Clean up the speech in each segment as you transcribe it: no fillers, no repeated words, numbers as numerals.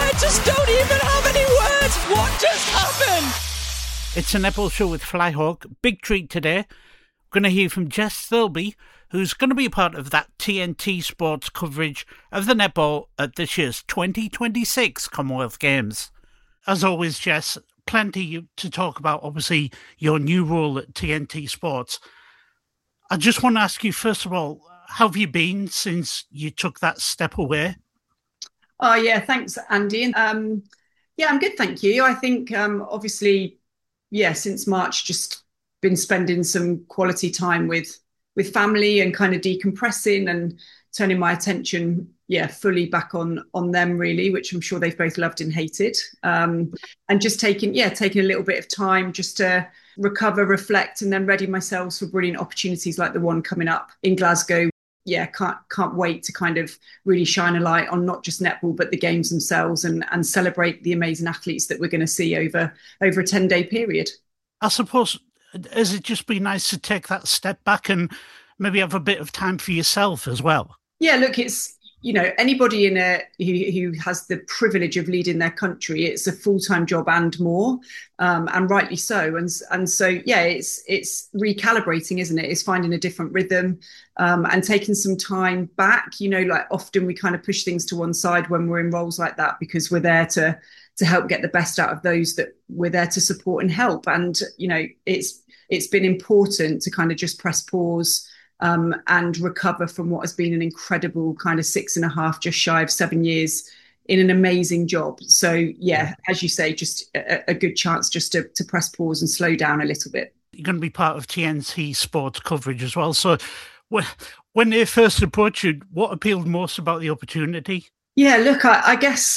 I just don't even have any words. What just happened? It's a netball show with Flyhawk. Big treat today. We're going to hear from Jess Thirlby, who's going to be a part of that TNT Sports coverage of the netball at this year's 2026 Commonwealth Games. As always, Jess, plenty to talk about, obviously, your new role at TNT Sports. I just want to ask you, first of all, how have you been since you took that step away? Oh, yeah, thanks, Andy. Yeah, I'm good, thank you. I think, obviously, since March, just been spending some quality time with family and kind of decompressing and turning my attention, fully back on them, really, which I'm sure they've both loved and hated. And just taking a little bit of time just to recover, reflect, and then ready myself for brilliant opportunities like the one coming up in Glasgow. Yeah, can't wait to kind of really shine a light on not just netball, but the games themselves and celebrate the amazing athletes that we're going to see over a 10-day period. I suppose, has it just been nice to take that step back and maybe have a bit of time for yourself as well? Yeah, look, it's, anybody who has the privilege of leading their country, it's a full-time job and more, and rightly so. And so, it's recalibrating, isn't it? It's finding a different rhythm and taking some time back. Like often we kind of push things to one side when we're in roles like that because we're there to help get the best out of those that we're there to support and help. And, it's been important to kind of just press pause and recover from what has been an incredible kind of 6.5, just shy of 7 years in an amazing job. So, as you say, just a good chance just to press pause and slow down a little bit. You're going to be part of TNT Sports coverage as well. So when they first approached you, what appealed most about the opportunity? Yeah, look, I guess,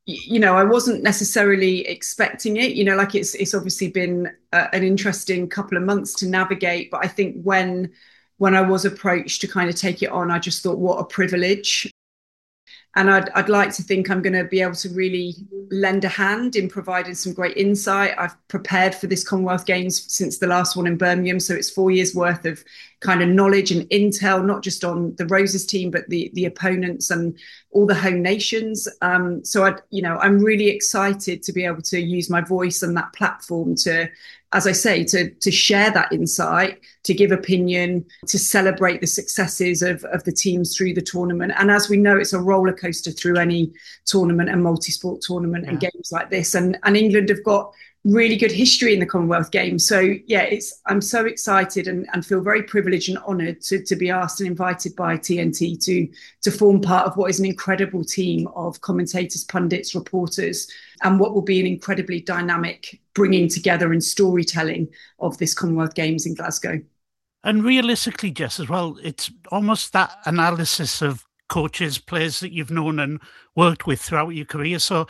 I wasn't necessarily expecting it. Like it's obviously been an interesting couple of months to navigate. But I think when I was approached to kind of take it on, I just thought, what a privilege. And I'd like to think I'm going to be able to really lend a hand in providing some great insight. I've prepared for this Commonwealth Games since the last one in Birmingham. So it's 4 years worth of kind of knowledge and intel, not just on the Roses team, but the opponents and all the home nations. So I'm really excited to be able to use my voice and that platform to, as I say, to share that insight, to give opinion, to celebrate the successes of the teams through the tournament. And as we know, it's a roller coaster through any tournament and multi-sport tournament and games like this. And England have got really good history in the Commonwealth Games. So, I'm so excited and feel very privileged and honoured to be asked and invited by TNT to form part of what is an incredible team of commentators, pundits, reporters, and what will be an incredibly dynamic bringing together and storytelling of this Commonwealth Games in Glasgow. And realistically, Jess, as well, it's almost that analysis of coaches, players that you've known and worked with throughout your career. So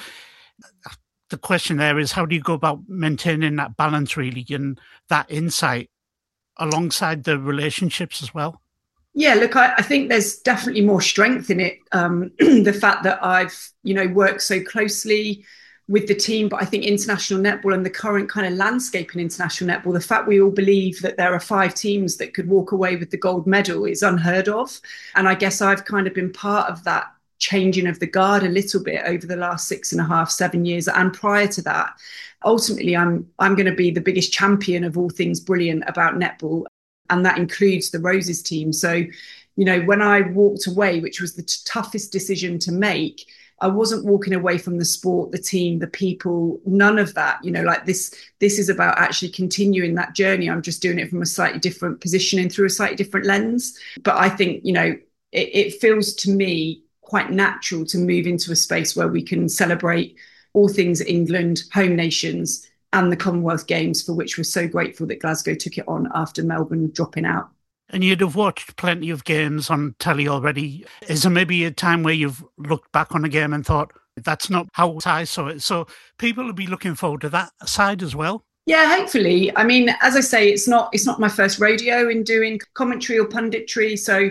the question there is, how do you go about maintaining that balance, really, and that insight alongside the relationships as well? Yeah, look, I think there's definitely more strength in it. The fact that I've, worked so closely with the team, but I think international netball and the current kind of landscape in international netball, the fact we all believe that there are 5 teams that could walk away with the gold medal is unheard of. And I guess I've kind of been part of that changing of the guard a little bit over the last 6.5, 7 years. And prior to that, ultimately, I'm going to be the biggest champion of all things brilliant about netball. And that includes the Roses team. So, when I walked away, which was the toughest decision to make, I wasn't walking away from the sport, the team, the people, none of that. Like this is about actually continuing that journey. I'm just doing it from a slightly different position and through a slightly different lens. But I think, it feels to me quite natural to move into a space where we can celebrate all things England, home nations, and the Commonwealth Games, for which we're so grateful that Glasgow took it on after Melbourne dropping out. And you'd have watched plenty of games on telly already. Is there maybe a time where you've looked back on a game and thought, that's not how I saw it? So people will be looking forward to that side as well. Yeah, hopefully. I mean, as I say, it's not my first rodeo in doing commentary or punditry. So,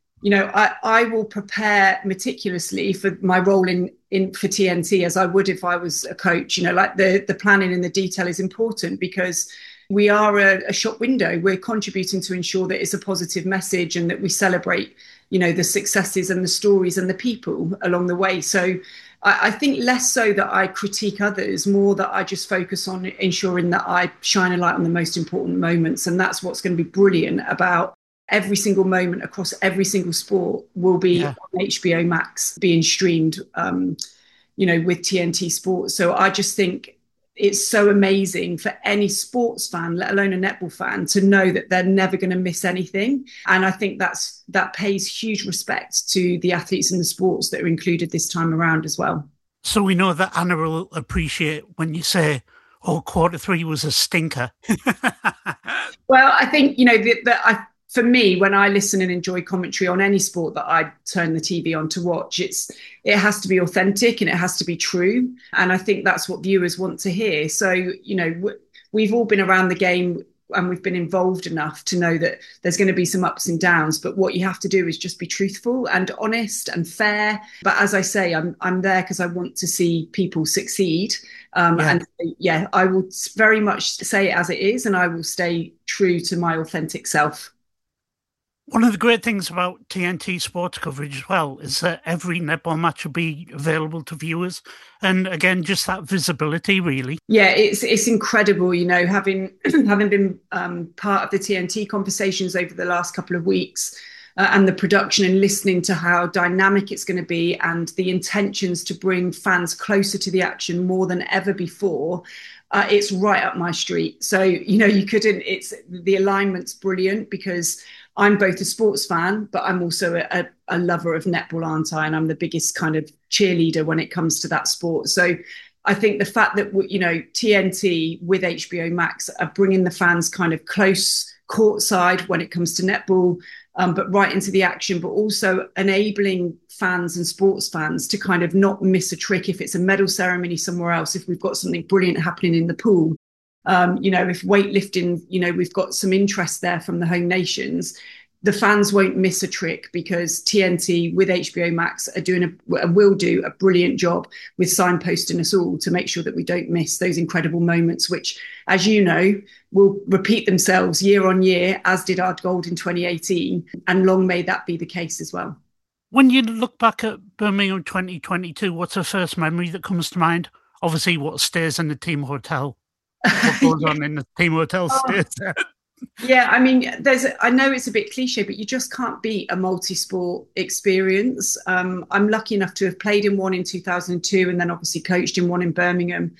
I will prepare meticulously for my role in for TNT as I would if I was a coach. Like the planning and the detail is important because we are a shop window. We're contributing to ensure that it's a positive message and that we celebrate, the successes and the stories and the people along the way. So I think less so that I critique others, more that I just focus on ensuring that I shine a light on the most important moments. And that's what's going to be brilliant about every single moment across every single sport will be on HBO Max being streamed, with TNT Sports. So I just think it's so amazing for any sports fan, let alone a netball fan, to know that they're never going to miss anything. And I think that pays huge respect to the athletes and the sports that are included this time around as well. So we know that Anna will appreciate when you say, quarter three was a stinker. Well, I think, for me, when I listen and enjoy commentary on any sport that I turn the TV on to watch, it has to be authentic and it has to be true. And I think that's what viewers want to hear. So, we've all been around the game and we've been involved enough to know that there's going to be some ups and downs. But what you have to do is just be truthful and honest and fair. But as I say, I'm there because I want to see people succeed. And I will very much say it as it is, and I will stay true to my authentic self. One of the great things about TNT sports coverage as well is that every netball match will be available to viewers. And again, just that visibility, really. Yeah, it's incredible, having been part of the TNT conversations over the last couple of weeks and the production and listening to how dynamic it's going to be and the intentions to bring fans closer to the action more than ever before. It's right up my street. So, the alignment's brilliant because I'm both a sports fan, but I'm also a lover of netball, aren't I? And I'm the biggest kind of cheerleader when it comes to that sport. So I think the fact that, TNT with HBO Max are bringing the fans kind of close courtside when it comes to netball, but right into the action, but also enabling fans and sports fans to kind of not miss a trick if it's a medal ceremony somewhere else, if we've got something brilliant happening in the pool. If weightlifting, we've got some interest there from the home nations, the fans won't miss a trick because TNT with HBO Max will do a brilliant job with signposting us all to make sure that we don't miss those incredible moments, which, as you know, will repeat themselves year on year, as did our gold in 2018. And long may that be the case as well. When you look back at Birmingham 2022, what's the first memory that comes to mind? Obviously, what stays in the team hotel. What goes on in the team hotel stays there. Yeah, I mean, I know it's a bit cliche, but you just can't beat a multi-sport experience. I'm lucky enough to have played in one in 2002 and then obviously coached in one in Birmingham.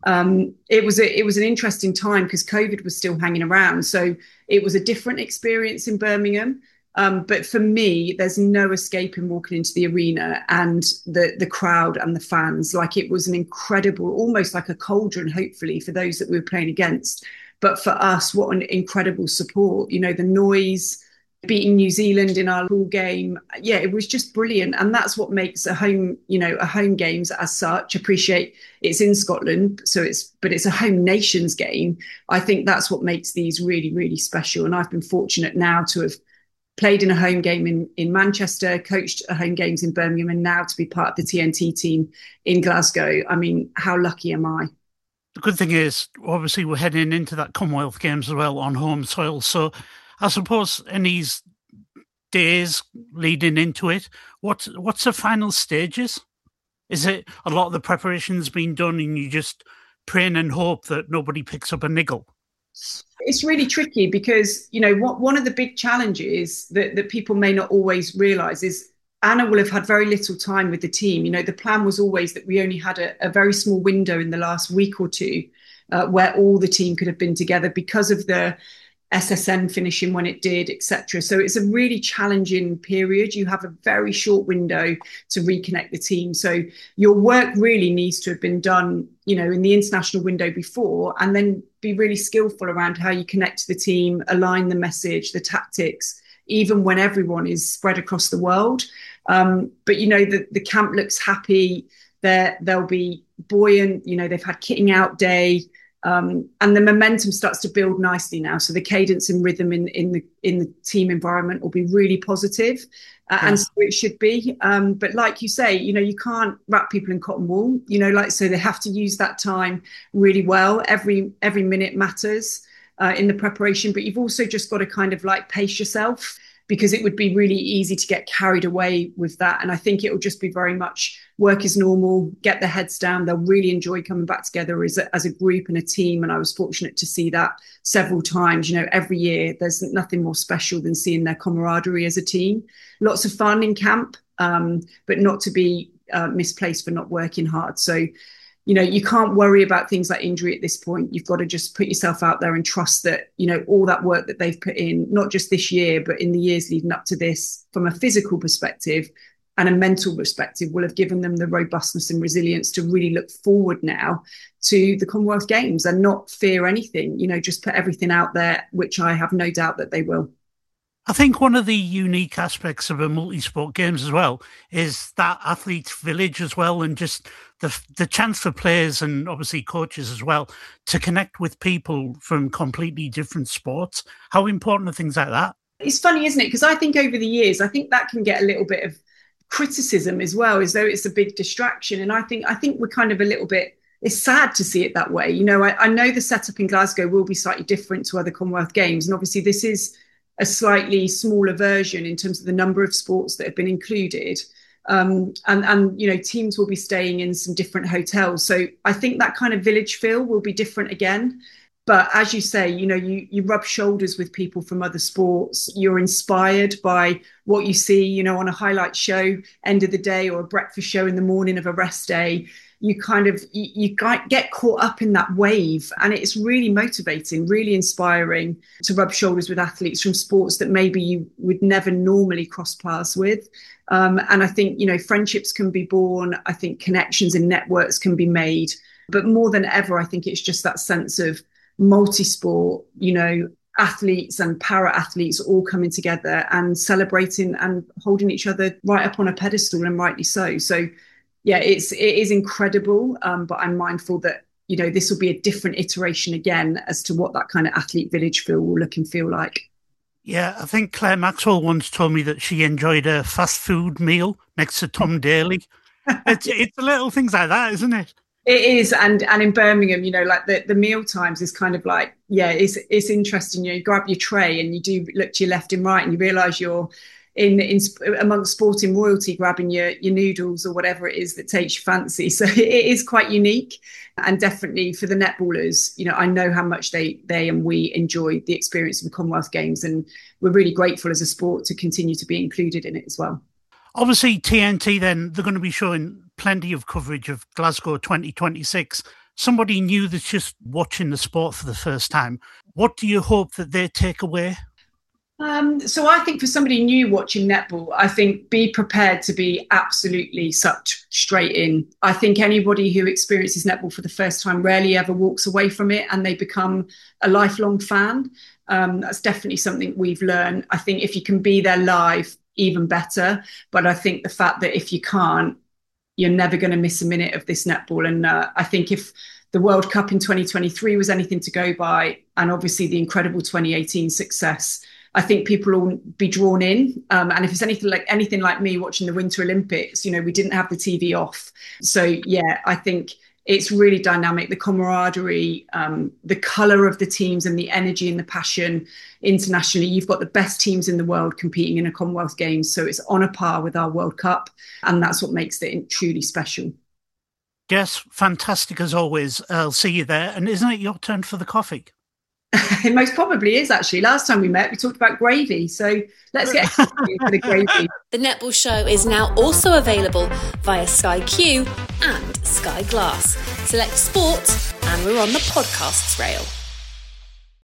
It was an interesting time because COVID was still hanging around. So it was a different experience in Birmingham. But for me, there's no escaping walking into the arena and the crowd and the fans. Like, it was an incredible, almost like a cauldron, hopefully, for those that we were playing against. But for us, what an incredible support, the noise, beating New Zealand in our pool game. Yeah, it was just brilliant. And that's what makes a home games as such. Appreciate it's in Scotland, but it's a home nations game. I think that's what makes these really, really special. And I've been fortunate now to have played in a home game in Manchester, coached home games in Birmingham, and now to be part of the TNT team in Glasgow. I mean, how lucky am I? The good thing is, obviously, we're heading into that Commonwealth Games as well on home soil. So I suppose in these days leading into it, what's the final stages? Is it a lot of the preparation's been done and you just praying and hope that nobody picks up a niggle? It's really tricky because, one of the big challenges that people may not always realise is Anna will have had very little time with the team. The plan was always that we only had a very small window in the last week or two where all the team could have been together because of the SSN finishing when it did, etc. So it's a really challenging period. You have a very short window to reconnect the team. So your work really needs to have been done, in the international window before, and then be really skillful around how you connect to the team, align the message, the tactics, even when everyone is spread across the world. But the camp looks happy. They'll be buoyant. They've had kitting out day. And the momentum starts to build nicely now. So the cadence and rhythm in the team environment will be really positive, and so it should be. But like you say, you can't wrap people in cotton wool. So they have to use that time really well. Every minute matters in the preparation, but you've also just got to kind of like pace yourself, because it would be really easy to get carried away with that. And I think it will just be very much work as normal, get their heads down. They'll really enjoy coming back together as a group and a team. And I was fortunate to see that several times. Every year there's nothing more special than seeing their camaraderie as a team. Lots of fun in camp, but not to be misplaced for not working hard. So, you can't worry about things like injury at this point. You've got to just put yourself out there and trust that, all that work that they've put in, not just this year, but in the years leading up to this, from a physical perspective and a mental perspective, will have given them the robustness and resilience to really look forward now to the Commonwealth Games and not fear anything, just put everything out there, which I have no doubt that they will. I think one of the unique aspects of a multi-sport games as well is that athletes' village as well, and just the chance for players and obviously coaches as well to connect with people from completely different sports. How important are things like that? It's funny, isn't it? Because I think over the years, I think that can get a little bit of criticism as well, as though it's a big distraction. And I think we're kind of a little bit, it's sad to see it that way. I know the setup in Glasgow will be slightly different to other Commonwealth Games. And obviously this is a slightly smaller version in terms of the number of sports that have been included. And teams will be staying in some different hotels. So I think that kind of village feel will be different again. But as you say, you rub shoulders with people from other sports. You're inspired by what you see, on a highlight show, end of the day, or a breakfast show in the morning of a rest day. You get caught up in that wave, and it's really motivating, really inspiring to rub shoulders with athletes from sports that maybe you would never normally cross paths with. And I think, friendships can be born. I think connections and networks can be made. But more than ever, I think it's just that sense of multi-sport, athletes and para-athletes all coming together and celebrating and holding each other right up on a pedestal, and rightly so. So, yeah, it is incredible, but I'm mindful that, this will be a different iteration again as to what that kind of athlete village feel will look and feel like. Yeah, I think Claire Maxwell once told me that she enjoyed a fast food meal next to Tom Daly. It's the little things like that, isn't it? It is, and in Birmingham, like the meal times is kind of like, yeah, it's interesting. You grab your tray and you do look to your left and right, and you realise you're in amongst sporting royalty, grabbing your noodles or whatever it is that takes your fancy. So it is quite unique, and definitely for the netballers, I know how much they and we enjoy the experience of the Commonwealth Games, and we're really grateful as a sport to continue to be included in it as well. Obviously, TNT then, they're going to be showing plenty of coverage of Glasgow 2026. Somebody new that's just watching the sport for the first time, what do you hope that they take away? So I think for somebody new watching netball, I think be prepared to be absolutely sucked straight in. I think anybody who experiences netball for the first time rarely ever walks away from it, and they become a lifelong fan. That's definitely something we've learned. I think if you can be there live, even better. But I think the fact that if you can't, you're never going to miss a minute of this netball. And I think if the World Cup in 2023 was anything to go by, and obviously the incredible 2018 success, I think people will be drawn in. And if it's anything like me watching the Winter Olympics, we didn't have the TV off. So, yeah, I think it's really dynamic. The camaraderie, the colour of the teams and the energy and the passion internationally. You've got the best teams in the world competing in a Commonwealth Games. So it's on a par with our World Cup. And that's what makes it truly special. Yes, fantastic as always. I'll see you there. And isn't it your turn for the coffee? It most probably is, actually. Last time we met, we talked about gravy. So let's get for the gravy. The Netball Show is now also available via Sky Q and Sky Glass. Select sport, and we're on the podcasts rail.